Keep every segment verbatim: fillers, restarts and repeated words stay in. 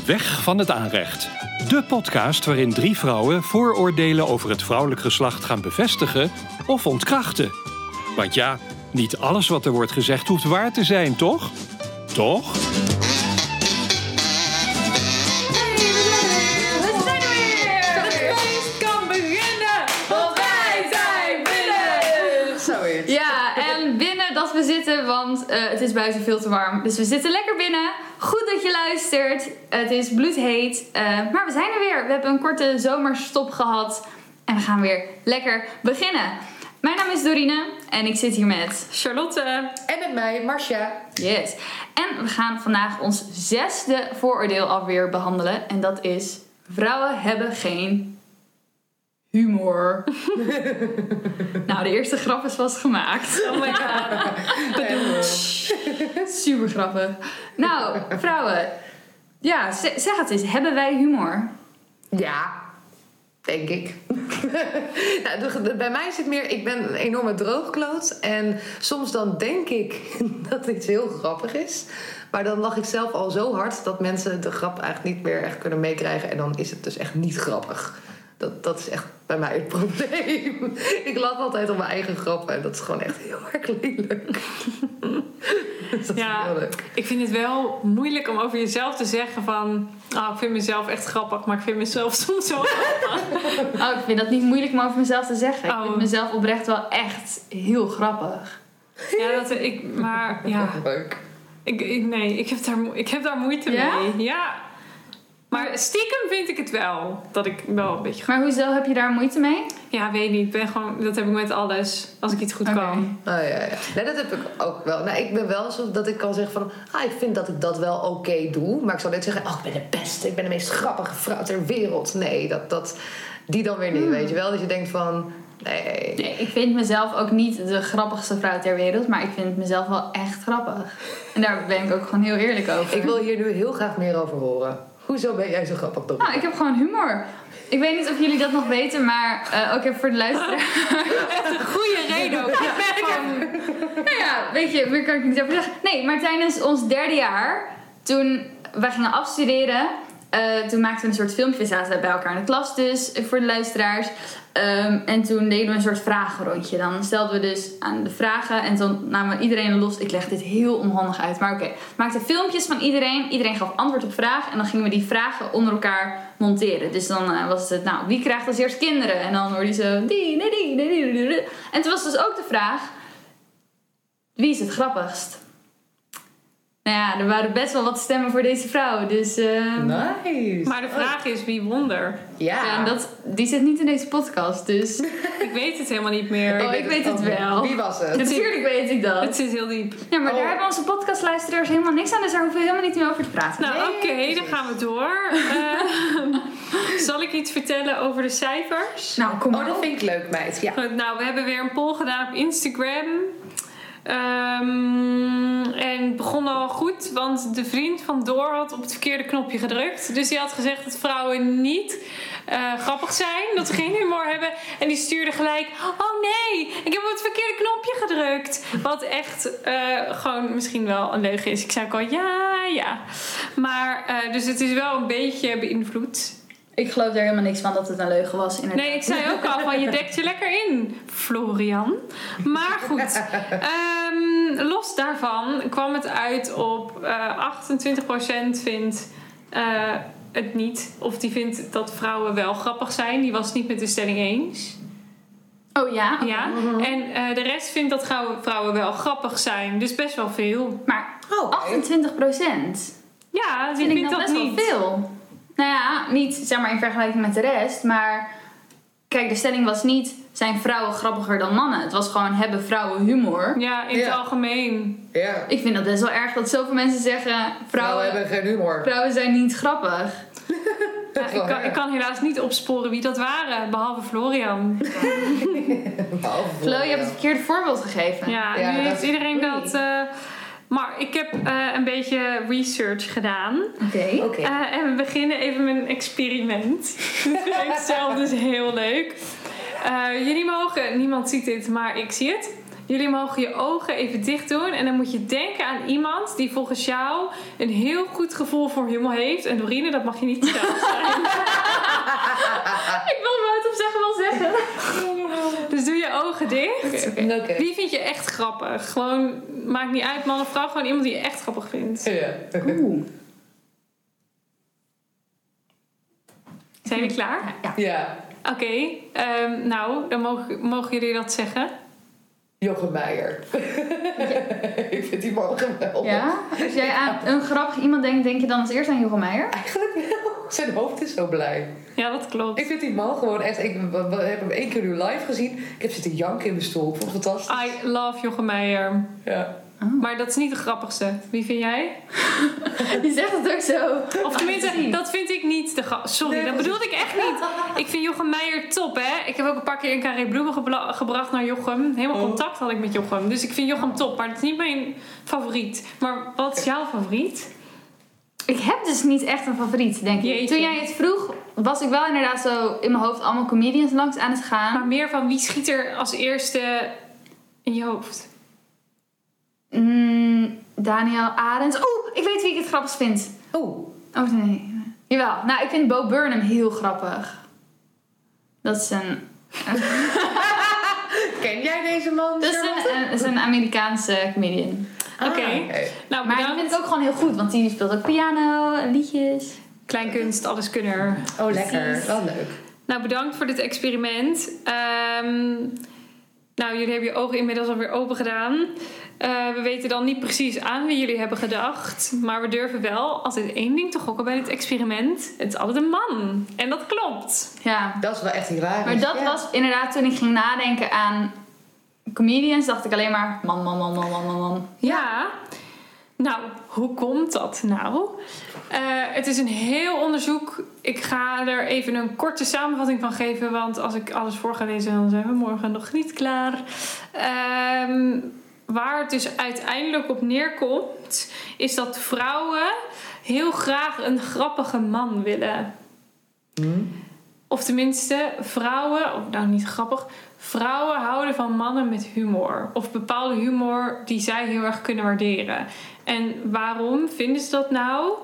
Weg van het aanrecht. De podcast waarin drie vrouwen vooroordelen over het vrouwelijk geslacht gaan bevestigen of ontkrachten. Want ja, niet alles wat er wordt gezegd hoeft waar te zijn, toch? Toch? We zitten, want uh, het is buiten veel te warm. Dus we zitten lekker binnen. Goed dat je luistert. Het is bloedheet. Uh, maar we zijn er weer. We hebben een korte zomerstop gehad. En we gaan weer lekker beginnen. Mijn naam is Dorine. En ik zit hier met Charlotte. En met mij, Marcia. Yes. En we gaan vandaag ons zesde vooroordeel alweer behandelen. En dat is: vrouwen hebben geen humor. Nou, de eerste grap is vast gemaakt. Oh my god. Super grappig. Nou, vrouwen. Ja, zeg het eens. Hebben wij humor? Ja, denk ik. Nou, bij mij zit meer... Ik ben een enorme droogkloot. En soms dan denk ik dat iets heel grappig is. Maar dan lach ik zelf al zo hard dat mensen de grap eigenlijk niet meer echt kunnen meekrijgen. En dan is het dus echt niet grappig. Dat, dat is echt bij mij het probleem. Ik lach altijd om mijn eigen grappen. En dat is gewoon echt heel erg lelijk. Dat ja, is heel leuk. Ik vind het wel moeilijk om over jezelf te zeggen van... Oh, ik vind mezelf echt grappig, maar ik vind mezelf soms zo grappig. Oh, ik vind dat niet moeilijk om over mezelf te zeggen. Ik oh. vind mezelf oprecht wel echt heel grappig. Ja, dat ik... Maar ja... Leuk. Ik, ik, nee, ik heb, daar, ik heb daar moeite ja? mee. Ja. Maar stiekem vind ik het wel. Dat ik wel een beetje... Maar hoezo heb je daar moeite mee? Ja, weet niet. Ik ben gewoon, dat heb ik met alles. Als ik iets goed okay. kan. Oh, ja, ja. Nee, dat heb ik ook wel. Nou, ik ben wel zo dat ik kan zeggen van... Ah, ik vind dat ik dat wel oké okay doe. Maar ik zal niet zeggen... Oh, ik ben de beste. Ik ben de meest grappige vrouw ter wereld. Nee, dat, dat, die dan weer niet. Hmm. Weet je wel? Dat je denkt van... Nee. nee. Ik vind mezelf ook niet de grappigste vrouw ter wereld. Maar ik vind mezelf wel echt grappig. En daar ben ik ook gewoon heel eerlijk over. Ik wil hier nu heel graag meer over horen. Hoezo ben jij zo grappig, toch? Nou, ik heb gewoon humor. Ik weet niet of jullie dat nog weten, maar uh, ook even voor de luisteraar. Echt een goede reden ook. Ja, van... Nou ja, weet je, meer kan ik niet over zeggen. Nee, maar tijdens ons derde jaar, toen wij gingen afstuderen... Uh, toen maakten we een soort filmpje, zaten bij elkaar in de klas dus, voor de luisteraars. Um, en toen deden we een soort vragenrondje. Dan stelden we dus aan de vragen en toen namen we iedereen los. Ik leg dit heel onhandig uit, maar oké. Okay. We maakten filmpjes van iedereen. Iedereen gaf antwoord op vragen en dan gingen we die vragen onder elkaar monteren. Dus dan uh, was het, nou, wie krijgt als eerst kinderen? En dan hoorde je zo, die, die, die, die, die, die. En toen was dus ook de vraag, wie is het grappigst? Nou ja, er waren best wel wat stemmen voor deze vrouw, dus... Uh... Nice. Maar de vraag is, wie won er? Ja. ja dat, die zit niet in deze podcast, dus... Ik weet het helemaal niet meer. Oh, ik weet het wel. Wie was het? Natuurlijk weet ik dat. Het zit heel diep. Ja, maar oh. daar hebben onze podcastluisteraars helemaal niks aan, dus daar hoeven we helemaal niet meer over te praten. Nou, nee, oké, okay, dan gaan we door. Uh, zal ik iets vertellen over de cijfers? Nou, kom maar Oh, dat op. vind ik leuk, meid. Ja. Goed, nou, we hebben weer een poll gedaan op Instagram... Um, en het begon al goed, want de vriend van Door had op het verkeerde knopje gedrukt. Dus die had gezegd dat vrouwen niet uh, grappig zijn, dat ze geen humor hebben. En die stuurde gelijk, oh nee, ik heb op het verkeerde knopje gedrukt. Wat echt uh, gewoon misschien wel een leugen is. Ik zei ook al, ja, ja. Maar, uh, dus het is wel een beetje beïnvloed. Ik geloof daar helemaal niks van dat het een leugen was. Inderdaad. Nee, ik zei ook al van je dekt je lekker in, Florian. Maar goed, um, los daarvan kwam het uit op uh, achtentwintig procent vindt uh, het niet. Of die vindt dat vrouwen wel grappig zijn. Die was het niet met de stelling eens. Oh ja? Okay. Ja. En uh, de rest vindt dat vrouwen wel grappig zijn. Dus best wel veel. Maar oh, okay. achtentwintig procent? Ja, die vind vindt ik dat dat best niet. wel veel. Nou ja, niet zeg maar in vergelijking met de rest, maar kijk, de stelling was niet, zijn vrouwen grappiger dan mannen? Het was gewoon, hebben vrouwen humor? Ja, in ja. het algemeen. Ja. Ik vind dat best wel erg dat zoveel mensen zeggen, vrouwen, vrouwen hebben geen humor. Vrouwen zijn niet grappig. Ja, ik, kan, ik kan helaas niet opsporen wie dat waren, behalve Florian. behalve Flo, je hebt het verkeerde voorbeeld gegeven. Ja, ja nu dat heeft iedereen dat... Uh, maar ik heb uh, een beetje research gedaan. Oké. Okay. Okay. Uh, en we beginnen even met een experiment. Dat vind ik zelf dus heel leuk. Uh, jullie mogen... Niemand ziet dit, maar ik zie het. Jullie mogen je ogen even dicht doen. En dan moet je denken aan iemand die volgens jou een heel goed gevoel voor humor heeft. En Dorine, dat mag je niet zelf zijn. Ik wil het op zeggen wel zeggen. Dus doe je ogen dicht. Oké, oké. Oké. Wie vind je echt grappig? Gewoon, maakt niet uit man of vrouw. Gewoon iemand die je echt grappig vindt. Ja. Oeh. Zijn jullie klaar? Ja. Ja. Oké, okay, um, nou, dan mogen, mogen jullie dat zeggen. Jochem Meijer. Ik vind die man geweldig. Ja? Als jij aan een grappig iemand denkt, denk je dan als eerst aan Jochem Meijer? Eigenlijk wel. Zijn hoofd is zo blij. Ja, dat klopt. Ik vind die man gewoon echt... Ik heb hem één keer nu live gezien. Ik heb zitten janken in mijn stoel. Ik vond het fantastisch. I love Jochem Meijer. Ja. Oh. Maar dat is niet de grappigste. Wie vind jij? Die zegt het ook zo. Of tenminste, dat vind ik niet de grappigste. Sorry, Nee, dat maar- bedoelde ik echt niet. Ik vind Jochem Meijer top, hè. Ik heb ook een paar keer een carré bloemen gebla- gebracht naar Jochem. Helemaal Oh. contact had ik met Jochem. Dus ik vind Jochem top, maar het is niet mijn favoriet. Maar wat is jouw favoriet? Ik heb dus niet echt een favoriet, denk ik. Jeetje. Toen jij het vroeg, was ik wel inderdaad zo in mijn hoofd allemaal comedians langs aan het gaan. Maar meer van wie schiet er als eerste in je hoofd? Mm, Daniel Arends. Oeh, ik weet wie ik het grappigst vind. Oeh. Oh nee. Jawel. Nou, ik vind Bo Burnham heel grappig. Dat is een... Ken jij deze man? Dat is een, een, is een Amerikaanse comedian. Ah, Oké. oké. Nou, Maar die bedankt. vind ik ook gewoon heel goed. Want die speelt ook piano, liedjes. Kleinkunst, alleskunner. Oh, lekker. Precies. Wel leuk. Nou, bedankt voor dit experiment. Ehm, nou, jullie hebben je ogen inmiddels alweer open gedaan. Uh, we weten dan niet precies aan wie jullie hebben gedacht. Maar we durven wel altijd één ding te gokken bij dit experiment. Het is altijd een man. En dat klopt. Ja. Dat is wel echt hilarisch. Maar dat Ja. was inderdaad toen ik ging nadenken aan comedians. Dacht ik alleen maar man, man, man, man, man, man, man. Ja. Nou, hoe komt dat nou? Uh, het is een heel onderzoek. Ik ga er even een korte samenvatting van geven. Want als ik alles voor ga lezen, dan zijn we morgen nog niet klaar. Um, waar het dus uiteindelijk op neerkomt, is dat vrouwen heel graag een grappige man willen. Hmm? Of tenminste, vrouwen, of nou niet grappig, vrouwen houden van mannen met humor. Of bepaalde humor die zij heel erg kunnen waarderen. En waarom vinden ze dat nou?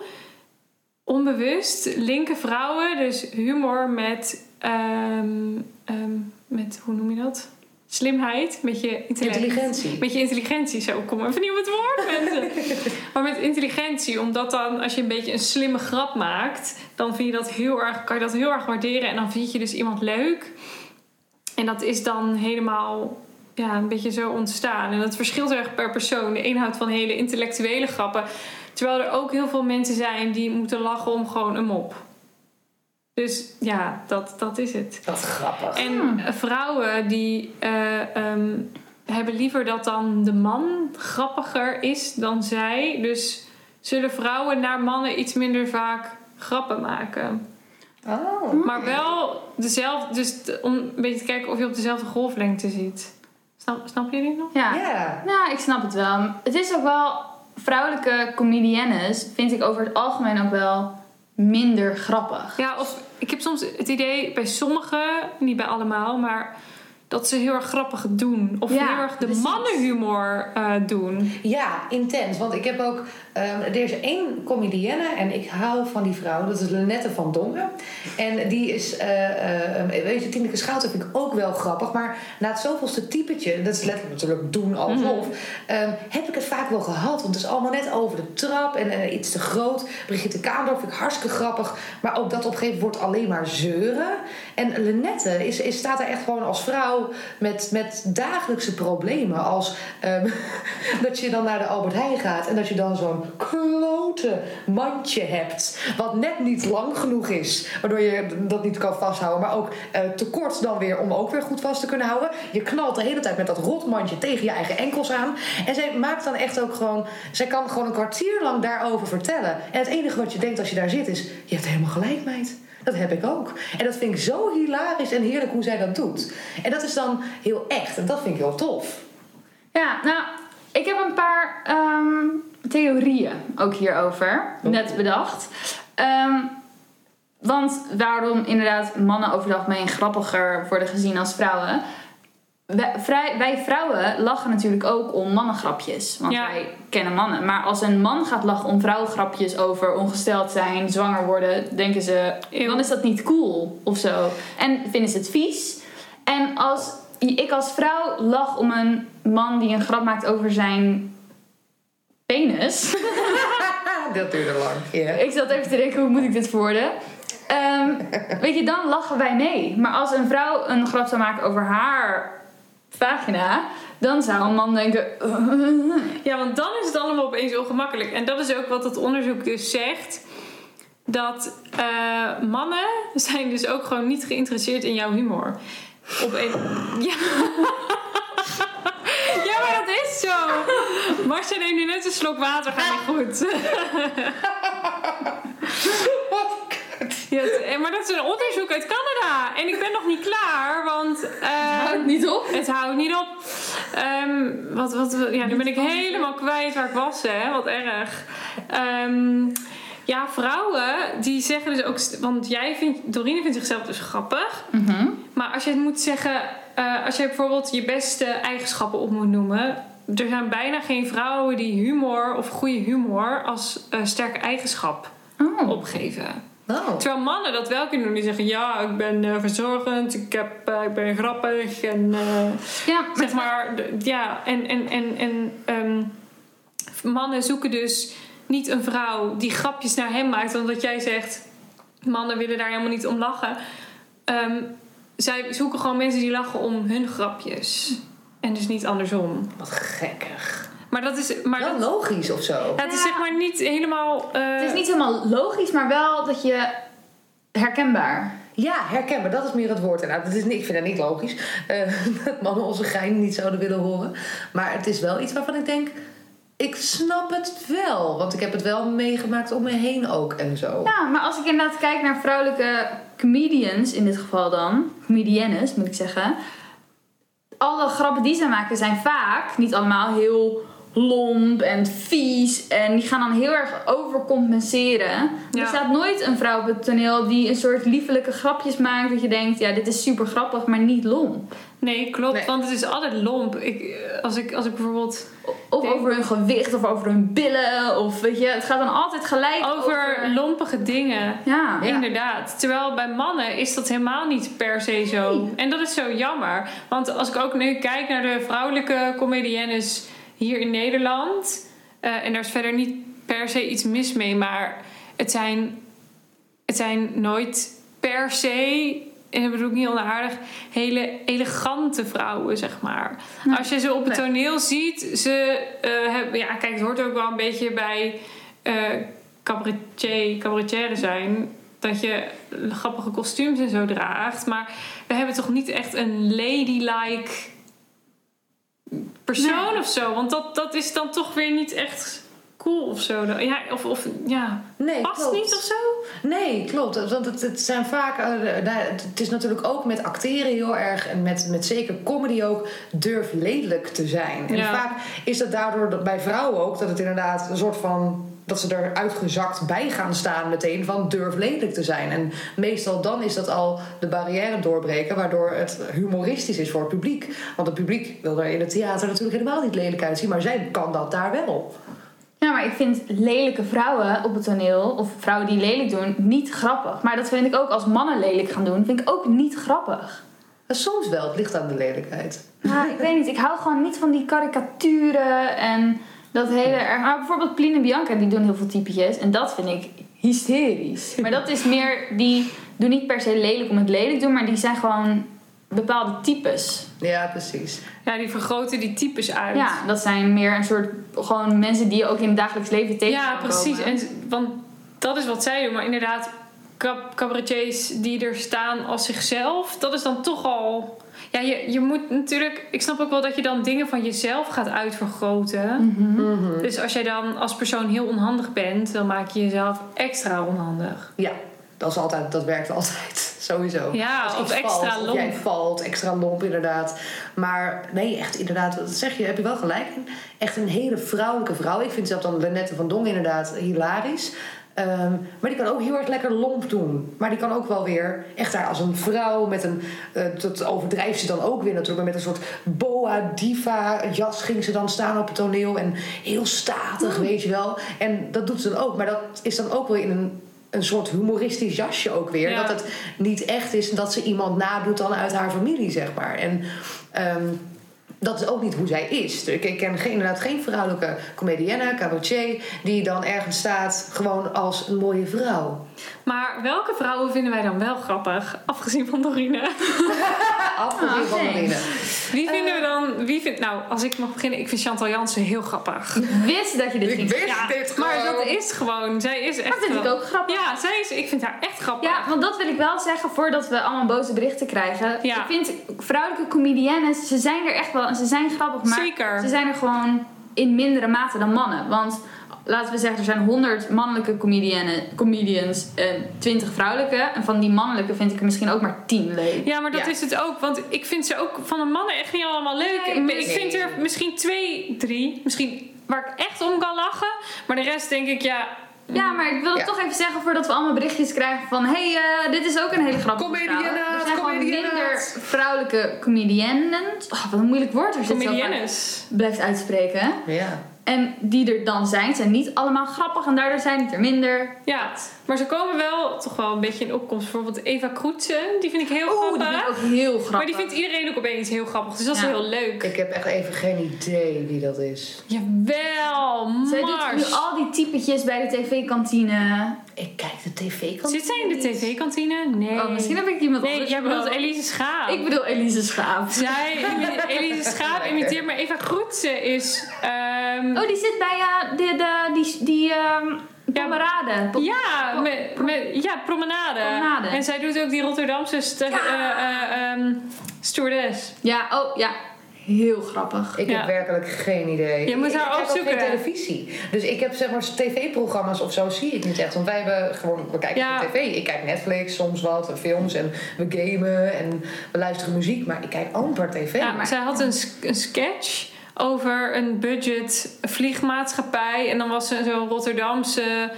Onbewust linken vrouwen dus humor met, um, um, met hoe noem je dat? Slimheid, met je intellect. Intelligentie. Met je intelligentie, zo. Kom even niet op het woord, mensen. Maar met intelligentie, omdat dan, als je een beetje een slimme grap maakt, dan vind je dat heel erg, kan je dat heel erg waarderen. En dan vind je dus iemand leuk. En dat is dan helemaal, ja, een beetje zo ontstaan. En dat verschilt erg per persoon. De een houdt van hele intellectuele grappen. Terwijl er ook heel veel mensen zijn die moeten lachen om gewoon een mop. Dus ja, dat, dat is het. Dat is grappig. En Hmm. vrouwen die uh, um, hebben liever dat dan de man grappiger is dan zij. Dus zullen vrouwen naar mannen iets minder vaak grappen maken. Oh. Maar wel dezelfde, dus de- om een beetje te kijken of je op dezelfde golflengte zit. Snap, snap je dit nog? Ja. Ja. Nou, ik snap het wel. Het is ook wel... Vrouwelijke comediennes vind ik over het algemeen ook wel minder grappig. Ja, of ik heb soms het idee bij sommigen, niet bij allemaal, maar dat ze heel erg grappig doen. Of Ja, heel erg de precies. mannenhumor uh, doen. Ja, intens. Want ik heb ook... Um, er is één comedienne en ik hou van die vrouw. Dat is Lenette van Dongen. En die is... Uh, uh, weet je, Tineke Schouten vind ik ook wel grappig. Maar na het zoveelste typetje... Dat is letterlijk natuurlijk doen alsof... Mm-hmm. Um, heb ik het vaak wel gehad. Want het is allemaal net over de trap. En uh, iets te groot. Brigitte Kaandorp vind ik hartstikke grappig. Maar ook dat op een gegeven moment wordt alleen maar zeuren. En Lenette is, is, staat er echt gewoon als vrouw... Met, met dagelijkse problemen. Als um, dat je dan naar de Albert Heijn gaat. En dat je dan zo'n klote mandje hebt. Wat net niet lang genoeg is. Waardoor je dat niet kan vasthouden. Maar ook uh, te kort dan weer om ook weer goed vast te kunnen houden. Je knalt de hele tijd met dat rotmandje tegen je eigen enkels aan. En zij maakt dan echt ook gewoon... Zij kan gewoon een kwartier lang daarover vertellen. En het enige wat je denkt als je daar zit is... Je hebt helemaal gelijk, meid. Dat heb ik ook. En dat vind ik zo hilarisch en heerlijk hoe zij dat doet. En dat is dan heel echt. En dat vind ik heel tof. Ja, nou, ik heb een paar um, theorieën ook hierover Oh. net bedacht. Um, want waarom inderdaad mannen over het algemeen grappiger worden gezien als vrouwen. wij, vrij, wij vrouwen lachen natuurlijk ook om mannengrapjes. Want Ja. wij kennen mannen. Maar als een man gaat lachen om vrouwengrapjes over ongesteld zijn, zwanger worden, denken ze, Eeuw. dan is dat niet cool of zo. En vinden ze het vies. En als ik als vrouw lach om een man die een grap maakt over zijn penis. Dat duurde lang. Ja. Ik zat even te denken, hoe moet ik dit verwoorden? Ehm, weet je, dan lachen wij mee. Maar als een vrouw een grap zou maken over haar vagina, dan zou een man denken... Ja, want dan is het allemaal opeens ongemakkelijk. En dat is ook wat het onderzoek dus zegt. Dat uh, mannen zijn dus ook gewoon niet geïnteresseerd in jouw humor. Op een... Ja. Ja, maar dat is zo. Marcia neemt nu net een slok water, gaat niet goed. Ja, het- maar dat is een onderzoek uit Canada. En ik ben nog niet klaar, want... Uh, Houdt niet op. Het houdt niet op. Um, wat, wat, ja, nu ben ik helemaal kwijt waar ik was, hè. Wat erg. Um, ja, vrouwen, die zeggen dus ook... Want jij vindt... Dorine vindt zichzelf dus grappig. Mm-hmm. Maar als je het moet zeggen... Uh, als je bijvoorbeeld je beste eigenschappen op moet noemen... Er zijn bijna geen vrouwen die humor of goede humor als uh, sterke eigenschap Oh. opgeven. Oh. Terwijl mannen dat wel kunnen doen. Die zeggen, ja, ik ben uh, verzorgend, ik, heb, uh, ik ben grappig. En uh, Ja, zeg maar, d- ja, en, en, en, en um, mannen zoeken dus niet een vrouw die grapjes naar hem maakt. Omdat jij zegt, mannen willen daar helemaal niet om lachen. Um, zij zoeken gewoon mensen die lachen om hun grapjes. En dus niet andersom. Wat gekkig. Maar dat is... Maar Wel dat, logisch of zo. het is Ja. zeg maar niet helemaal... Uh, het is niet helemaal logisch, maar wel dat je herkenbaar. Ja, herkenbaar. Dat is meer het woord. Nou, dat is, niet- ik vind dat niet logisch. Uh, dat mannen onze gein niet zouden willen horen. Maar het is wel iets waarvan ik denk... Ik snap het wel. Want ik heb het wel meegemaakt om me heen ook en zo. Ja, maar als ik inderdaad kijk naar vrouwelijke comedians, in dit geval dan, comediennes moet ik zeggen. Alle grappen die zij maken zijn vaak, niet allemaal heel lomp en vies. En die gaan dan heel erg overcompenseren. Ja. Er staat nooit een vrouw op het toneel die een soort liefelijke grapjes maakt. Dat je denkt, ja, dit is super grappig, maar niet lomp. Nee, klopt. Nee. Want het is altijd lomp. Ik, als, ik, als ik bijvoorbeeld... Of Denk- over hun gewicht, of over hun billen. Of weet je, het gaat dan altijd gelijk Over over... lompige dingen. Ja. Ja. Inderdaad. Terwijl bij mannen is dat helemaal niet per se zo. Nee. En dat is zo jammer. Want als ik ook nu kijk naar de vrouwelijke comediennes hier in Nederland... Uh, en daar is verder niet per se iets mis mee... maar het zijn, het zijn nooit per se... en dat bedoel ik niet onaardig... hele elegante vrouwen, zeg maar. Nee. Als je ze op het Nee. toneel ziet... ze uh, hebben... Ja, kijk, het hoort ook wel een beetje bij... Uh, cabaretier, cabaretière zijn... dat je grappige kostuums en zo draagt. Maar we hebben toch niet echt een ladylike persoon Nee. of zo. Want dat, dat is dan toch weer niet echt cool of zo. Ja, of, of ja, Nee, past klopt. niet of zo. Nee, klopt. Want het, het zijn vaak... Uh, nou, het is natuurlijk ook met acteren heel erg... en met, met zeker comedy ook... durf lelijk te zijn. En Ja. vaak is dat daardoor dat bij vrouwen ook... dat het inderdaad een soort van... dat ze er uitgezakt bij gaan staan meteen... van durf lelijk te zijn. En meestal dan is dat al de barrière doorbreken... waardoor het humoristisch is voor het publiek. Want het publiek wil er in het theater natuurlijk helemaal niet lelijk uitzien... maar zij kan dat daar wel. Ja, maar ik vind lelijke vrouwen op het toneel, of vrouwen die lelijk doen, niet grappig. Maar dat vind ik ook als mannen lelijk gaan doen, vind ik ook niet grappig. Maar soms wel, het ligt aan de lelijkheid. Nou, ik weet niet, ik hou gewoon niet van die karikaturen en dat hele erg. Maar bijvoorbeeld Plien en Bianca, die doen heel veel typetjes en dat vind ik hysterisch. Maar dat is meer, die doen niet per se lelijk om het lelijk te doen, maar die zijn gewoon bepaalde types. Ja, precies. Ja, die vergroten die types uit. Ja, dat zijn meer een soort, gewoon mensen die je ook in het dagelijks leven tegen Ja, kan precies. komen. En, want dat is wat zij doen. Maar inderdaad, cab- cabaretiers die er staan als zichzelf... dat is dan toch al... Ja, je, je moet natuurlijk... Ik snap ook wel dat je dan dingen van jezelf gaat uitvergroten. Mhm. Dus als jij dan als persoon heel onhandig bent... dan maak je jezelf extra onhandig. Ja, dat, is altijd, dat werkt altijd. Sowieso. Ja, Als of iets extra valt, lomp. Of jij valt, extra lomp inderdaad. Maar nee, echt inderdaad, dat zeg je, heb je wel gelijk in. Echt een hele vrouwelijke vrouw. Ik vind zelfs dan Lenette van Dongen inderdaad hilarisch. Um, maar die kan ook heel erg lekker lomp doen. Maar die kan ook wel weer echt daar als een vrouw met een... Uh, dat overdrijft ze dan ook weer natuurlijk. Maar met een soort boa diva jas ging ze dan staan op het toneel. En heel statig, mm. weet je wel. En dat doet ze dan ook. Maar dat is dan ook wel in een... een soort humoristisch jasje ook weer. Ja. Dat het niet echt is dat ze iemand nadoet dan uit haar familie, zeg maar. En um, dat is ook niet hoe zij is. Ik ken geen, inderdaad geen vrouwelijke comedienne, cabaretier... die dan ergens staat gewoon als een mooie vrouw. Maar welke vrouwen vinden wij dan wel grappig? Afgezien van Dorine. Afgezien van Dorine. Wie vinden we dan... Wie vindt, nou, als ik mag beginnen... Ik vind Chantal Jansen heel grappig. Ik wist dat je dit ik ging wist ja, dit Maar gewoon. dat is gewoon... Zij is echt... Dat vind ik ook grappig. Ja, zij is, ik vind haar echt grappig. Ja, want dat wil ik wel zeggen voordat we allemaal boze berichten krijgen. Ja. Ik vind vrouwelijke comediennes, ze zijn er echt wel... en ze zijn grappig, maar Zeker. ze zijn er gewoon in mindere mate dan mannen. Want... Laten we zeggen, er zijn honderd mannelijke comedians en twintig vrouwelijke. En van die mannelijke vind ik er misschien ook maar tien leuk. Ja, maar dat ja. is het ook. Want ik vind ze ook van de mannen echt niet allemaal leuk. Nee, ik nee. vind er misschien twee, drie, misschien waar ik echt om kan lachen. Maar de rest denk ik, ja... Ja, maar ik wil het Ja. toch even zeggen voordat we allemaal berichtjes krijgen van... Hé, hey, uh, dit is ook een hele grappige Comedianaat, vrouw. Er zijn gewoon comedianaat. minder vrouwelijke comediannen. Oh, wat een moeilijk woord als je het zo Comediennes. vaak blijft uitspreken. Ja. En die er dan zijn, zijn niet allemaal grappig en daardoor zijn het er minder. Ja, maar ze komen wel toch wel een beetje in opkomst. Bijvoorbeeld Eva Kroetsen, die vind ik heel Oeh, grappig. die vind ik ook heel grappig. Maar die vindt iedereen ook opeens heel grappig. Dus dat is Ja. heel leuk. Ik heb echt even geen idee wie dat is. Jawel, Zij Mars. doet nu al die typetjes bij de tv-kantine. Ik kijk de tv-kant. Zit zij in de tv-kantine? Nee. Oh, misschien heb ik iemand Nee, anders jij bedoelt bedoeld. Elise Schaap. Ik bedoel Elise Schaap. Zij, Elise Schaap imiteert, maar Eva Kroetsen is... Um, Oh, die zit bij uh, de, de, die, die um, promenade. Pro- ja, pro- met, pro- met, ja, promenade. Promenade. En zij doet ook die Rotterdamse st- Ja. uh, uh, um, stewardess. Ja, oh ja. Heel grappig. Ik Ja. heb werkelijk geen idee. Je moet ik, haar ik kijk ook opzoeken. geen televisie. Dus ik heb zeg maar tv-programma's of zo zie ik niet echt. Want wij hebben gewoon, we kijken Ja. gewoon tv. Ik kijk Netflix soms wat, en films en we gamen en we luisteren muziek. Maar ik kijk amper tv. Ja, maar- zij had een, sk- een sketch over een budget vliegmaatschappij. En dan was ze zo'n Rotterdamse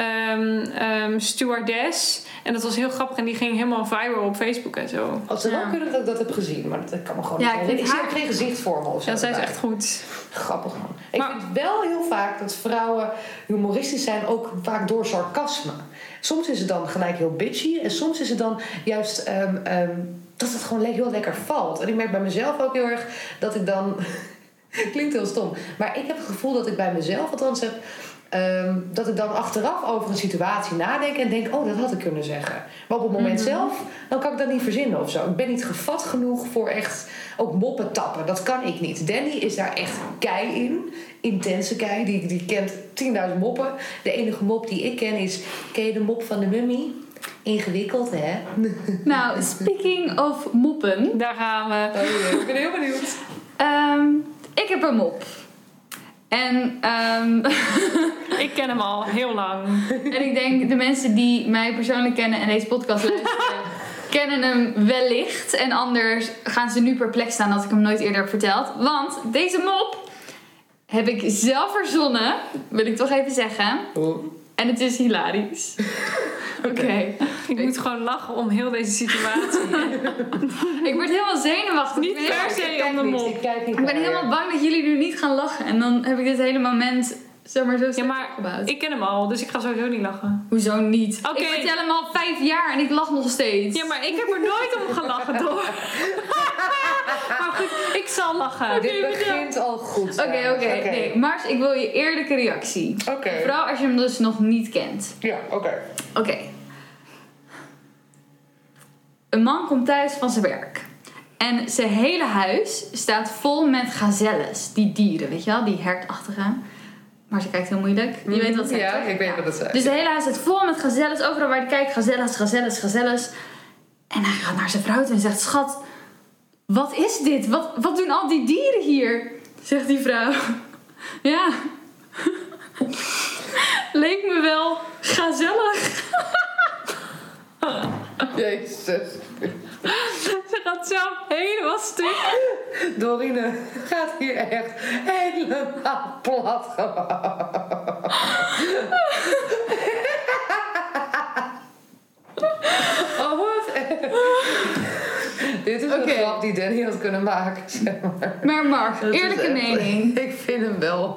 um, um, stewardess. En dat was heel grappig. En die ging helemaal viral op Facebook en zo. Als ze wel Ja. kunnen dat ik dat heb gezien, maar dat kan me gewoon Ja, niet. ik vind Ik zie haar- ook geen gezicht voor me of zo. Ja, zij is erbij. echt goed. Grappig man. Ik Maar- vind wel heel vaak dat vrouwen humoristisch zijn, ook vaak door sarcasme. Soms is het dan gelijk heel bitchy en soms is het dan juist um, um, dat het gewoon le- heel lekker valt. En ik merk bij mezelf ook heel erg dat ik dan... Klinkt heel stom, maar ik heb het gevoel dat ik bij mezelf althans heb... Um, dat ik dan achteraf over een situatie nadenk en denk, oh, dat had ik kunnen zeggen. Maar op het moment Mm-hmm. zelf, dan kan ik dat niet verzinnen of zo. Ik ben niet gevat genoeg voor echt ook moppen tappen. Dat kan ik niet. Danny is daar echt kei in. Intense kei. Die, die kent tienduizend moppen. De enige mop die ik ken is, ken je de mop van de mummie? Ingewikkeld, hè? Nou, speaking of moppen. Daar gaan we. Oh, jee. Ik ben heel benieuwd. Um, ik heb een mop. En, um, Ik ken hem al heel lang. en ik denk de mensen die mij persoonlijk kennen en deze podcast luisteren, kennen hem wellicht. En anders gaan ze nu perplex staan dat ik hem nooit eerder heb verteld. Want deze mop heb ik zelf verzonnen, wil ik toch even zeggen. Oh. En het is hilarisch. Oké. Okay. Ik moet gewoon lachen om heel deze situatie. Ik word helemaal zenuwachtig. Niet Ik ben per heel- se om de mop. Ik kijk niet Ik ben naar helemaal je. bang dat jullie nu niet gaan lachen. En dan heb ik dit hele moment, zeg maar, zo Ja, slecht maar opgebouwd. ik ken hem al, dus ik ga sowieso niet lachen. Hoezo niet? Oké. Ik vertel hem al vijf jaar en ik lach nog steeds. Ja, maar ik heb er nooit om gelachen door. Maar goed, ik zal lachen. Dit begint al goed. Oké, oké. Nee, Mars, ik wil je eerlijke reactie. Oké. Vooral als je hem dus nog niet kent. Ja, oké. Oké. Een man komt thuis van zijn werk. En zijn hele huis staat vol met gazelles. Die dieren, weet je wel? Die hertachtige. Maar ze kijkt heel moeilijk. Je weet wat het Ja, zijn, toch? ik weet wat het zijn. Dus de hele huis staat vol met gazelles. Overal waar hij kijkt, gazelles, gazelles, gazelles. En hij gaat naar zijn vrouw toe en zegt... Schat, wat is dit? Wat, wat doen al die dieren hier? Zegt die vrouw. Ja. Leek me wel gezellig. Jezus. Ze gaat zelf helemaal stuk. Dorine gaat hier echt helemaal plat gewoon. is Oké. een grap die Danny had kunnen maken, zeg maar. Maar Mark, Dat is eerlijke echt- mening. Ik vind hem wel...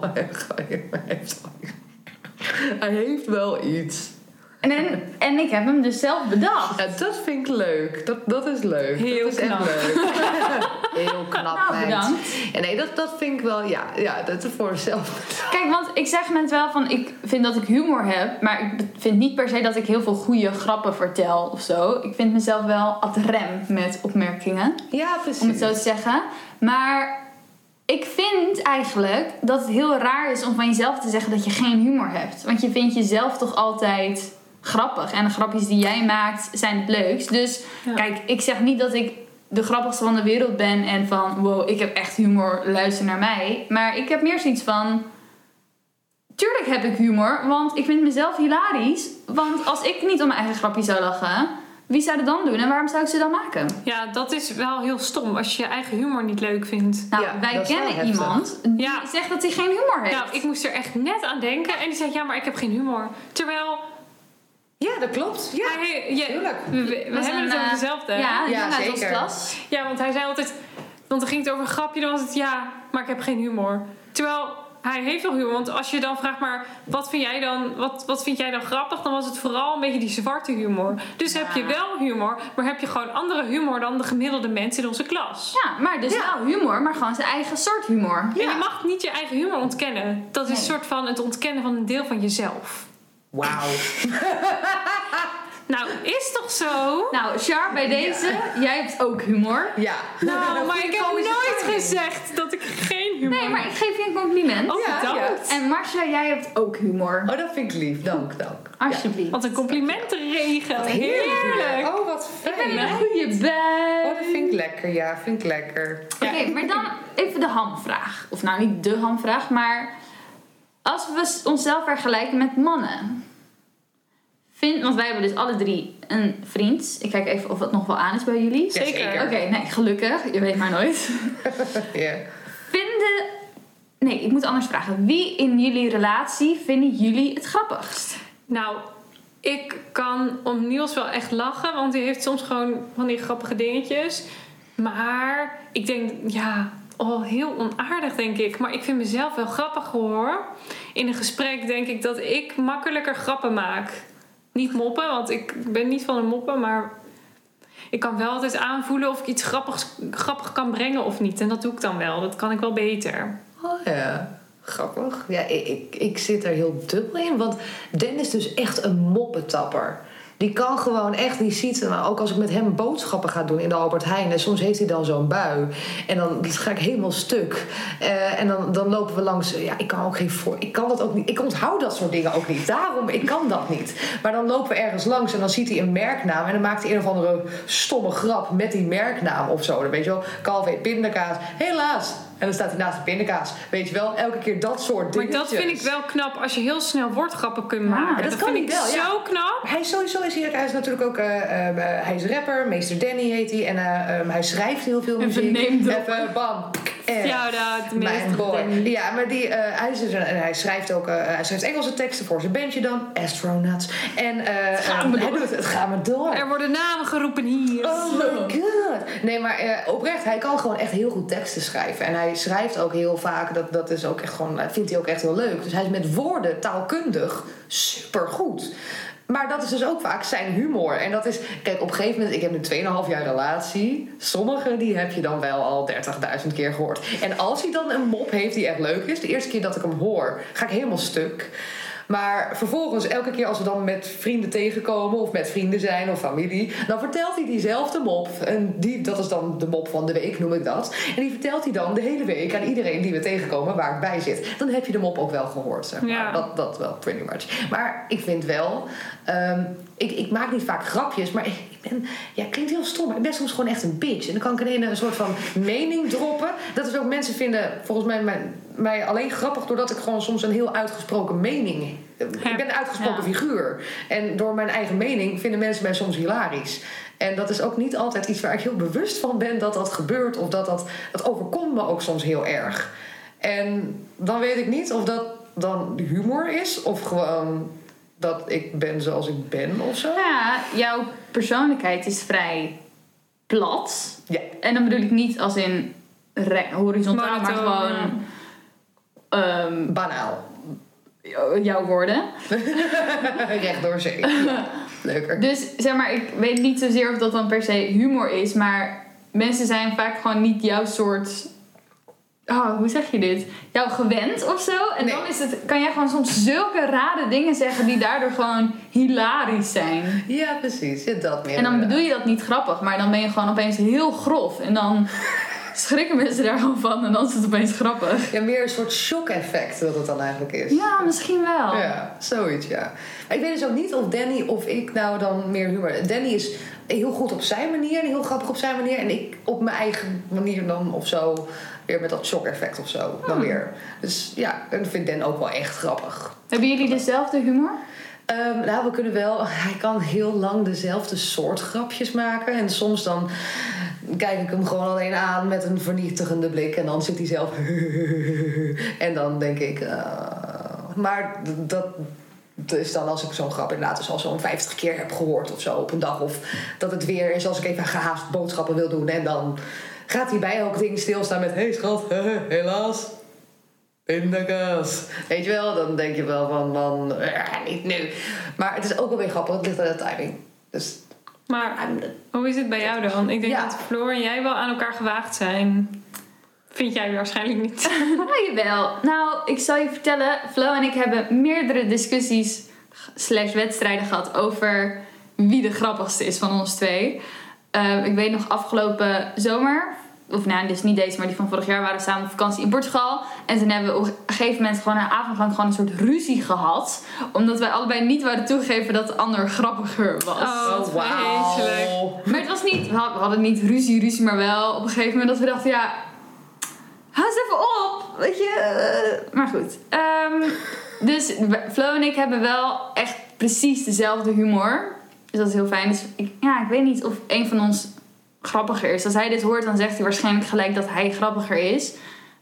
Hij heeft wel iets. En, en, en ik heb hem dus zelf bedacht. Ja, dat vind ik leuk. Dat, dat is leuk. Heel dat is knap. echt leuk. Heel knap, Nou, meid. bedankt. Ja, nee, dat, dat vind ik wel... Ja, ja dat is voor mezelf. Kijk, want ik zeg net wel van, ik vind dat ik humor heb, maar ik vind niet per se dat ik heel veel goede grappen vertel of zo. Ik vind mezelf wel ad rem met opmerkingen, Ja, precies. om het zo te zeggen. Maar ik vind eigenlijk dat het heel raar is om van jezelf te zeggen dat je geen humor hebt. Want je vindt jezelf toch altijd grappig. En de grapjes die jij maakt zijn het leukst. Dus Ja. kijk, ik zeg niet dat ik de grappigste van de wereld ben en van wow, ik heb echt humor, luister naar mij. Maar ik heb meer zoiets van, tuurlijk heb ik humor, want ik vind mezelf hilarisch. Want als ik niet om mijn eigen grapje zou lachen, wie zou dat dan doen en waarom zou ik ze dan maken? Ja, dat is wel heel stom als je je eigen humor niet leuk vindt. Nou, Ja, wij dat is wel kennen heftig. iemand die Ja. zegt dat hij geen humor heeft. Nou, ik moest er echt net aan denken en die zei ja, maar ik heb geen humor. Terwijl Ja, dat klopt. Ja, hij, je- tuurlijk. we, we Was hebben een, het over eh, dezelfde. Ja, een Ja, jongen uit onze zeker. klas. Ja, want hij zei altijd... Want dan ging het over een grapje, dan was het ja, maar ik heb geen humor. Terwijl hij heeft wel humor. Want als je dan vraagt, maar wat vind jij dan, wat, wat vind jij dan grappig? Dan was het vooral een beetje die zwarte humor. Dus heb je wel humor, maar heb je gewoon andere humor dan de gemiddelde mensen in onze klas. Ja, maar dus Ja. wel humor, maar gewoon zijn eigen soort humor. En je mag niet je eigen humor ontkennen. Dat is Nee. een soort van het ontkennen van een deel van jezelf. Wauw. Nou, is toch zo? Nou, Char, bij deze, jij hebt ook humor. Ja. Nou, maar Goede ik heb komische nooit timing. gezegd dat ik geen humor Nee, maar ik geef je een compliment. Oh, Ja, bedankt. En Marcia, jij hebt ook humor. Oh, dat vind ik lief. Dank, dank. Alsjeblieft. Wat een complimentenregel. Heerlijk. Oh, wat Ik ben in fijn. een goede bui. Oh, dat vind ik lekker. Ja, vind ik lekker. Oké, maar dan even de hamvraag. Of nou, niet de hamvraag, maar als we s- onszelf vergelijken met mannen. Vind, want wij hebben dus alle drie een vriend. Ik kijk even of het nog wel aan is bij jullie. Ja, zeker. Oké, nee, gelukkig. Je weet maar nooit. Ja. Vinden... Nee, ik moet anders vragen. Wie in jullie relatie vinden jullie het grappigst? Nou, ik kan om Niels wel echt lachen, want die heeft soms gewoon van die grappige dingetjes. Maar ik denk, ja, oh, heel onaardig denk ik. Maar ik vind mezelf wel grappig hoor. In een gesprek denk ik dat ik makkelijker grappen maak. Niet moppen, want ik ben niet van de moppen, maar ik kan wel altijd aanvoelen of ik iets grappigs, grappig kan brengen of niet. En dat doe ik dan wel. Dat kan ik wel beter. Oh ja, grappig. Ja, ik, ik, ik zit er heel dubbel in. Want Den is dus echt een moppetapper. Die kan gewoon echt, die ziet, nou, ook als ik met hem boodschappen ga doen in de Albert Heijn. En soms heeft hij dan zo'n bui. En dan ga ik helemaal stuk. Uh, en dan, dan lopen we langs. Ja, ik kan ook geen voor. Ik kan dat ook niet. Ik onthoud dat soort dingen ook niet. Daarom, ik kan dat niet. Maar dan lopen we ergens langs en dan ziet hij een merknaam. En dan maakt hij een of andere stomme grap met die merknaam of zo. Dan weet je wel, Calvé pindakaas. Helaas. En dan staat hij naast de pindakaas. Weet je wel, elke keer dat soort dingen. Maar dat vind ik wel knap als je heel snel woordgrappen kunt Ja, maken. dat dat kan vind hij ik wel, ja. zo knap. Hij is sowieso is hier, hij is natuurlijk ook, uh, uh, hij is rapper, meester Danny heet hij. En uh, um, hij schrijft heel veel Even muziek. name drop. Even bam. Eh, Ja, dat mijn meester boy. Danny. Ja, maar die, uh, hij, is dus een, en hij schrijft ook uh, hij schrijft Engelse teksten voor zijn bandje dan, Astronauts. En uh, gaat um, maar hij door. doet het, gaat maar door. Er worden namen geroepen hier. Oh my god. Nee, maar uh, oprecht, hij kan gewoon echt heel goed teksten schrijven. En hij schrijft ook heel vaak, dat, dat is ook echt gewoon, vindt hij ook echt heel leuk. Dus hij is met woorden taalkundig supergoed. Maar dat is dus ook vaak zijn humor. En dat is, kijk, op een gegeven moment, ik heb nu twee komma vijf jaar relatie. Sommige die heb je dan wel al dertigduizend keer gehoord. En als hij dan een mop heeft die echt leuk is, de eerste keer dat ik hem hoor, ga ik helemaal stuk. Maar vervolgens, elke keer als we dan met vrienden tegenkomen, of met vrienden zijn of familie, dan vertelt hij diezelfde mop. En die, dat is dan de mop van de week, noem ik dat. En die vertelt hij dan de hele week aan iedereen die we tegenkomen waar ik bij zit. Dan heb je de mop ook wel gehoord, zeg maar. Ja. Dat, dat wel, pretty much. Maar ik vind wel, um, ik, ik maak niet vaak grapjes, maar ik ben, ja, het klinkt heel stom, maar ik ben soms gewoon echt een bitch. En dan kan ik ineens een soort van mening droppen. Dat is ook, mensen vinden volgens mij mijn, mij alleen grappig doordat ik gewoon soms een heel uitgesproken mening. Ik ben een uitgesproken Ja. figuur. En door mijn eigen mening vinden mensen mij soms hilarisch. En dat is ook niet altijd iets waar ik heel bewust van ben dat dat gebeurt. Of dat dat, dat overkomt me ook soms heel erg. En dan weet ik niet of dat dan humor is. Of gewoon dat ik ben zoals ik ben of zo. Ja, jouw persoonlijkheid is vrij plat. Ja. En dan bedoel ik niet als in re- horizontaal, maar Monotoon, gewoon ehm, Banaal. jouw woorden. Recht door zee. Ja. Leuker. Dus zeg maar, ik weet niet zozeer of dat dan per se humor is, maar mensen zijn vaak gewoon niet jouw soort. Oh, hoe zeg je dit? Jou gewend of zo. En Nee. dan is het, kan jij gewoon soms zulke rare dingen zeggen die daardoor gewoon hilarisch zijn. Ja, precies. Ja, dat meer. En dan bedoel je dat niet grappig, maar dan ben je gewoon opeens heel grof. En dan schrikken mensen daar gewoon van en dan is het opeens grappig. Ja, meer een soort shock-effect dat het dan eigenlijk is. Ja, misschien wel. Ja, zoiets, ja. Maar ik weet dus ook niet of Danny of ik nou dan meer humor... Danny is heel goed op zijn manier en heel grappig op zijn manier. En ik op mijn eigen manier dan of zo. Weer met dat shock-effect of zo. Dan weer. Dus ja, ik vind Dan ook wel echt grappig. Hebben jullie dezelfde humor? Um, nou, we kunnen wel... Hij kan heel lang dezelfde soort grapjes maken. En soms dan kijk ik hem gewoon alleen aan met een vernietigende blik. En dan zit hij zelf... En dan denk ik... Uh, maar dat... Dus dan als ik zo'n grap inderdaad dus al zo'n vijftig keer heb gehoord of zo op een dag. Of dat het weer is als ik even gehaast boodschappen wil doen. En dan gaat hij bij elk ding stilstaan met... Hé hey, schat, helaas. Pindakaas. Weet je wel, dan denk je wel van... van ja, niet nu. Maar het is ook wel weer grappig. Het ligt aan de timing. Dus... Maar hoe is het bij jou dan? Ik denk Ja. dat Floor en jij wel aan elkaar gewaagd zijn. Vind jij waarschijnlijk niet. Oh, jawel. Nou, ik zal je vertellen. Flo en ik hebben meerdere discussies slash wedstrijden gehad over wie de grappigste is van ons twee. Uh, ik weet nog afgelopen zomer, of nou, dus niet deze, maar die van vorig jaar, waren we samen op vakantie in Portugal. En toen hebben we op een gegeven moment gewoon een avond lang gewoon een soort ruzie gehad. Omdat wij allebei niet wouden toegeven dat de ander grappiger was. Oh, wat wauw. vreselijk. Maar het was niet, we hadden, we hadden niet ruzie, ruzie, maar wel op een gegeven moment dat we dachten, ja, hou eens even op, weet je. Uh, maar goed. Um, dus Flo en ik hebben wel echt precies dezelfde humor. Dus dat is heel fijn. Dus ik, ja, ik weet niet of een van ons grappiger is. Als hij dit hoort, dan zegt hij waarschijnlijk gelijk dat hij grappiger is.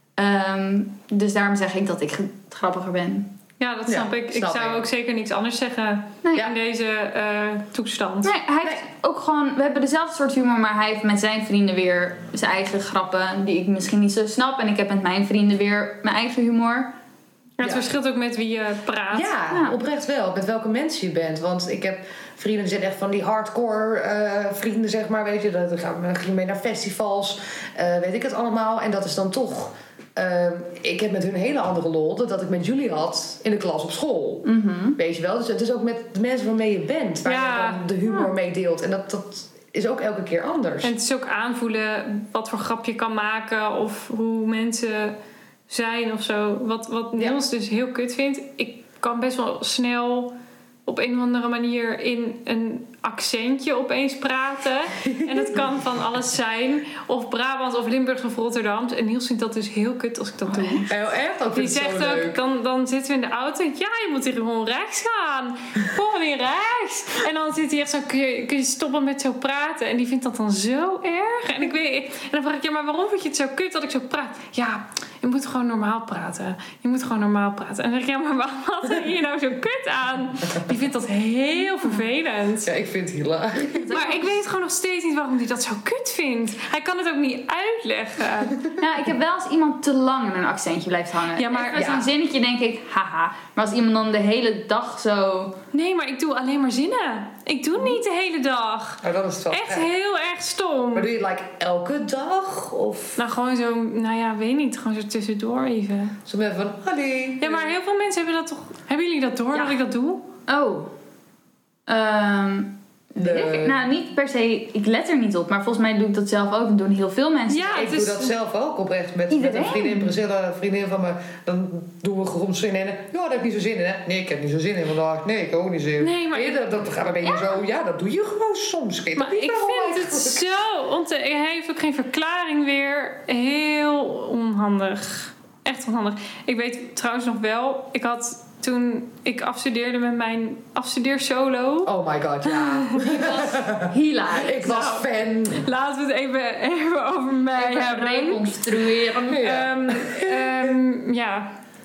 Um, dus daarom zeg ik dat ik g- grappiger ben. Ja, dat Ja, snap ik. snap ik zou ik. ook zeker niks anders zeggen Nee. in deze uh, toestand. Nee, hij heeft ook gewoon... We hebben dezelfde soort humor, maar hij heeft met zijn vrienden weer zijn eigen grappen die ik misschien niet zo snap. En ik heb met mijn vrienden weer mijn eigen humor. Maar het Ja. verschilt ook met wie je praat. Ja, Ja. oprecht wel. Met welke mensen je bent. Want ik heb vrienden die zijn echt van die hardcore uh, vrienden, zeg maar. Weet je, dan gaan we mee naar festivals. Uh, weet ik het allemaal. En dat is dan toch... Uh, ik heb met hun een hele andere lol dan dat ik met jullie had in de klas op school. Mm-hmm. Weet je wel? Dus het is ook met de mensen waarmee je bent. Waar Ja. je dan de humor Ja. mee deelt. En dat, dat is ook elke keer anders. En het is ook aanvoelen wat voor grap je kan maken of hoe mensen zijn of zo. Wat, wat Niels dus heel kut vindt. Ik kan best wel snel op een of andere manier in een accentje opeens praten. En dat kan van alles zijn. Of Brabant of Limburgs of Rotterdams. En Niels vindt dat dus heel kut als ik dat doe. Heel erg, ook Die vind ik zegt zo ook, leuk. dan, dan zitten we in de auto. Ja, je moet hier gewoon rechts gaan. Gewoon weer rechts. En dan zit hij echt zo, kun je, kun je stoppen met zo praten? En die vindt dat dan zo erg. En, ik weet, en dan vraag ik, ja, maar waarom vind je het zo kut dat ik zo praat? Ja, je moet gewoon normaal praten. Je moet gewoon normaal praten. En dan zeg ik, ja, maar waarom had hij hier nou zo kut aan? Die vindt dat heel vervelend. Ja, ik vind het hilarisch. Maar ik weet gewoon nog steeds niet waarom hij dat zo kut vindt. Hij kan het ook niet uitleggen. Nou, ik heb wel als iemand te lang in een accentje blijft hangen. Ja, maar- Echt met ja. zo'n zinnetje denk ik, haha. Maar als iemand dan de hele dag zo... Nee, maar ik doe alleen maar zinnen. Ik doe niet de hele dag. Maar dan is het wel Echt gek. heel erg stom. Maar doe je het like elke dag? Of Nou, gewoon zo, nou ja, weet niet. Gewoon zo tussendoor even. zo met van, hallo. Ja, maar heel veel mensen hebben dat toch... Hebben jullie dat door, Ja. dat ik dat doe? Oh. Ehm... De- weet ik. Nou, niet per se... Ik let er niet op. Maar volgens mij doe ik dat zelf ook. En doen heel veel mensen. Ja, Ik het doe is... dat zelf ook oprecht met, met Iedereen. een vriendin, Priscilla, een vriendin van me. Dan doen we gewoon zinnen. Ja, daar heb ik niet zo zin in, hè? Nee, ik heb niet zo zin in vandaag. Nee, ik ook niet zin in. Nee, maar- Nee, dat, dat gaat een beetje zo. Ja, dat doe je gewoon soms. Kind. Maar ik vind het zo... Want hij heeft ook geen verklaring weer. Heel onhandig. Echt onhandig. Ik weet trouwens nog wel... Ik had toen ik afstudeerde met mijn afstudeersolo... Oh my god, ja. Hilarisch. Ik was fan. Laten we het even, even over mij Even hebben. reconstrueren. Ja. Ehm, ehm, ja,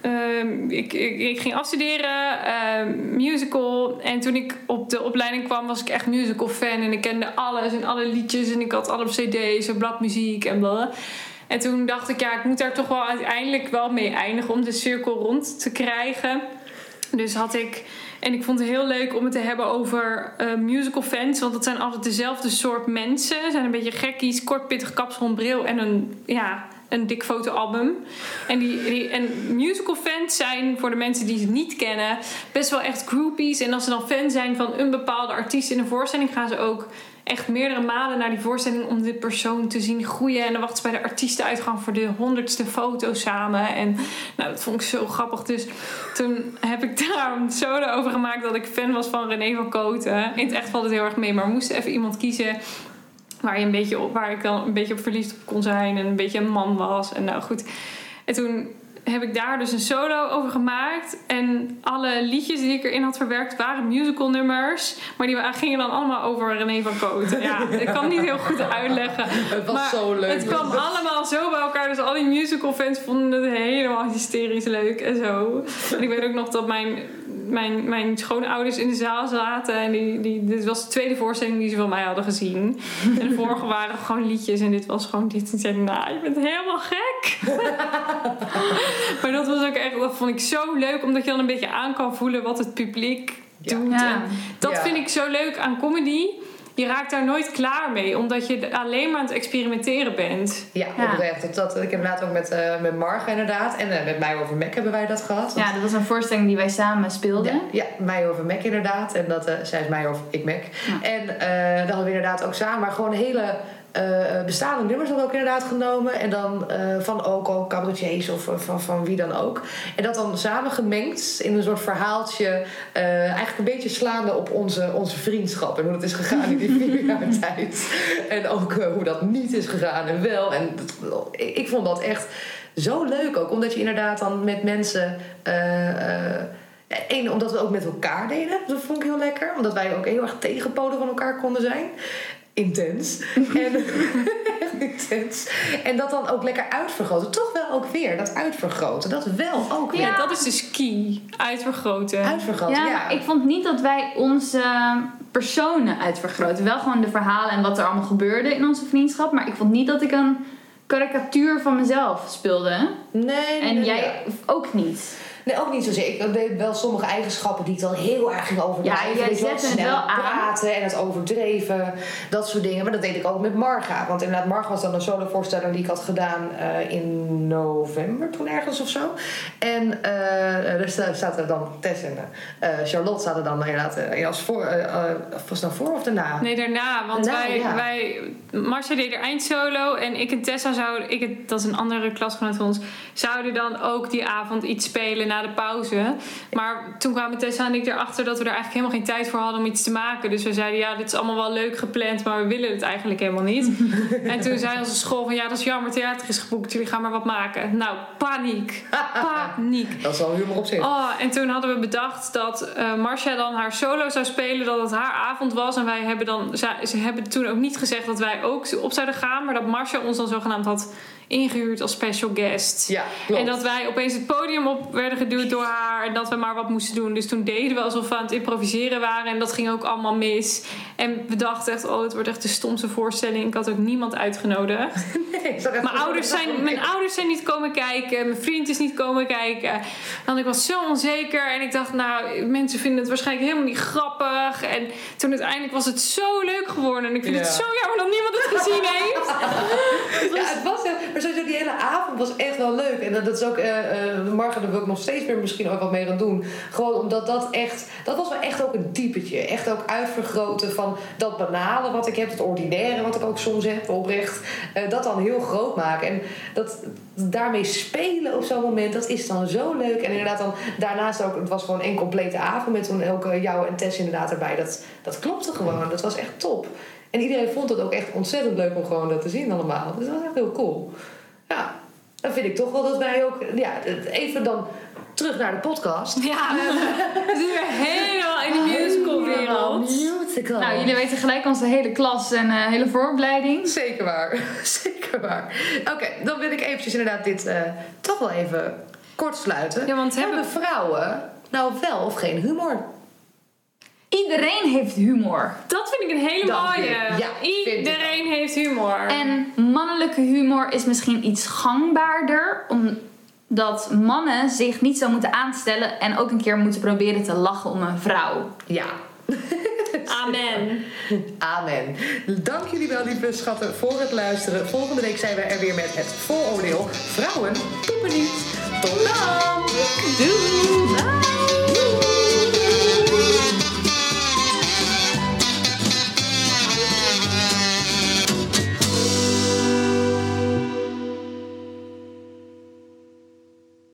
Uh, ik, ik, ik ging afstuderen, uh, musical. En toen ik op de opleiding kwam, was ik echt musical fan. En ik kende alles en alle liedjes. En ik had alle cd's en bladmuziek en bla. En toen dacht ik, ja, ik moet daar toch wel uiteindelijk wel mee eindigen om de cirkel rond te krijgen. Dus had ik... En ik vond het heel leuk om het te hebben over uh, musical fans. Want dat zijn altijd dezelfde soort mensen. Ze zijn een beetje gekkies, kort pittig kapsel, een bril en een... ja. een dik fotoalbum. En, die, die, en musical fans zijn, voor de mensen die ze niet kennen, best wel echt groupies. En als ze dan fan zijn van een bepaalde artiest in een voorstelling, gaan ze ook echt meerdere malen naar die voorstelling om de persoon te zien groeien. En dan wachten ze bij de artiestenuitgang voor de honderdste foto samen. En nou, dat vond ik zo grappig. Dus toen heb ik daar een solo over gemaakt dat ik fan was van René van Kooten. In het echt valt het heel erg mee, maar we moesten even iemand kiezen waar, je een beetje op, waar ik dan een beetje op verliefd op kon zijn. En een beetje een man was. En nou goed. En toen heb ik daar dus een solo over gemaakt. En alle liedjes die ik erin had verwerkt waren musical nummers. Maar die gingen dan allemaal over René van Kooten. Ja, ik kan het niet heel goed uitleggen. Het was maar zo leuk. Het kwam allemaal zo bij elkaar. Dus al die musical fans vonden het helemaal hysterisch leuk en zo. En ik weet ook nog dat mijn... Mijn, mijn schoonouders in de zaal zaten. En die, die, dit was de tweede voorstelling die ze van mij hadden gezien. En de vorige waren gewoon liedjes. En dit was gewoon dit. En zeiden, nou, je bent helemaal gek. Maar dat was ook echt, dat vond ik zo leuk. Omdat je dan een beetje aan kan voelen wat het publiek doet. Ja. En dat Ja. vind ik zo leuk aan comedy. Je raakt daar nooit klaar mee. Omdat je alleen maar aan het experimenteren bent. Ja, Ja. oprecht. Dat, dat, ik heb later ook met, uh, met Marga inderdaad. En uh, met Mij over Mac hebben wij dat gehad. Ja, dat was een voorstelling die wij samen speelden. Ja, ja, Mij over Mac inderdaad. En dat, uh, zij is Mij over ik Mac. Ja. En uh, dat hadden we inderdaad ook samen. Maar gewoon hele uh, bestaande nummers hadden we ook inderdaad genomen. En dan uh, van ook al cabaretiers of uh, van, van wie dan ook. En dat dan samen gemengd in een soort verhaaltje. Uh, eigenlijk een beetje slaande op onze, onze vriendschap. En hoe dat is gegaan in die vier jaar tijd. En ook uh, hoe dat niet is gegaan en wel. En dat, ik, ik vond dat echt zo leuk ook. Omdat je inderdaad dan met mensen... Uh, uh, Eén, omdat we ook met elkaar deden. Dat vond ik heel lekker. Omdat wij ook heel erg tegenpolen van elkaar konden zijn. Intens. En, echt intens. En dat dan ook lekker uitvergroten. Toch wel ook weer, dat uitvergroten. Dat wel ook weer. Ja, dat is dus key. Uitvergroten. Uitvergroten, Ja, ja. maar ik vond niet dat wij onze personen uitvergroten. Wel gewoon de verhalen en wat er allemaal gebeurde in onze vriendschap. Maar ik vond niet dat ik een karikatuur van mezelf speelde. Nee, En nee, jij nee. ook niet. Nee, ook niet zozeer. Ik deed wel sommige eigenschappen die ik dan heel erg ging overdrijven. Ja, jij Weet je wel, zette het snel wel aan. praten en het overdreven. Dat soort dingen. Maar dat deed ik ook met Marga. Want inderdaad, Marga was dan een solovoorstelling die ik had gedaan uh, in november toen ergens of zo. En uh, er zaten dan Tess en uh, Charlotte zaten dan inderdaad uh, als voor... Uh, uh, was het nou voor of daarna? Nee, daarna. Want Daarna, wij, ja. wij... Marcia deed er eindsolo. En ik en Tessa zouden... Ik, dat is een andere klasgenoot van ons. Zouden dan ook die avond iets spelen na de pauze. Maar toen kwamen Tessa en ik erachter dat we er eigenlijk helemaal geen tijd voor hadden om iets te maken. Dus we zeiden, ja, dit is allemaal wel leuk gepland, maar we willen het eigenlijk helemaal niet. En toen zei onze school van, ja, dat is jammer, theater is geboekt, jullie gaan maar wat maken. Nou, paniek. Paniek. Dat is wel humor op zich. Oh, en toen hadden we bedacht dat uh, Marcia dan haar solo zou spelen, dat het haar avond was. En wij hebben dan, ze, ze hebben toen ook niet gezegd dat wij ook op zouden gaan, maar dat Marcia ons dan zogenaamd had ingehuurd als special guest. Ja, klopt. En dat wij opeens het podium op werden geduwd door haar en dat we maar wat moesten doen. Dus toen deden we alsof we aan het improviseren waren en dat ging ook allemaal mis. En we dachten echt, oh, het wordt echt de stomste voorstelling. Ik had ook niemand uitgenodigd. Nee, ik zag echt Mijn ouders, zijn, mijn ouders zijn niet komen kijken. Mijn vriend is niet komen kijken. En ik was zo onzeker. En ik dacht, nou, mensen vinden het waarschijnlijk helemaal niet grappig. En toen uiteindelijk was het zo leuk geworden. En ik vind Ja. het zo jammer dat niemand het gezien heeft. Ja, het was echt, maar sowieso die hele avond was echt wel leuk. En dat, dat is ook, uh, uh, Marga, daar wil ik nog steeds meer misschien ook wat mee gaan doen. Gewoon omdat dat echt, dat was wel echt ook een typetje. Echt ook uitvergroten van dat banale wat ik heb, het ordinaire wat ik ook soms heb, oprecht. Uh, dat dan heel groot maken. En dat daarmee spelen op zo'n moment, dat is dan zo leuk. En inderdaad dan daarnaast ook, het was gewoon een complete avond met toen ook uh, jou en Tess inderdaad erbij. Dat, dat klopte gewoon, dat was echt top. En iedereen vond het ook echt ontzettend leuk om gewoon dat te zien allemaal. Dus dat was echt heel cool. Ja, dan vind ik toch wel dat wij ook... Ja, even dan terug naar de podcast. Ja, we zijn weer helemaal in de musicalwereld. Musical. Nou, jullie weten gelijk onze hele klas en uh, hele vooropleiding. Zeker waar. Zeker waar. Oké, okay, dan wil ik eventjes inderdaad dit uh, toch wel even kortsluiten. Ja, want hebben hebben- vrouwen nou wel of geen humor? Iedereen heeft humor. Dat vind ik een hele Dank mooie. je. Ja, vind ik Iedereen heeft humor. En mannelijke humor is misschien iets gangbaarder, omdat mannen zich niet zo moeten aanstellen en ook een keer moeten proberen te lachen om een vrouw. Ja. Amen. Amen. Dank jullie wel, lieve schatten, voor het luisteren. Volgende week zijn we er weer met het vooroordeel. Vrouwen poepen niet. Tot dan! Doei!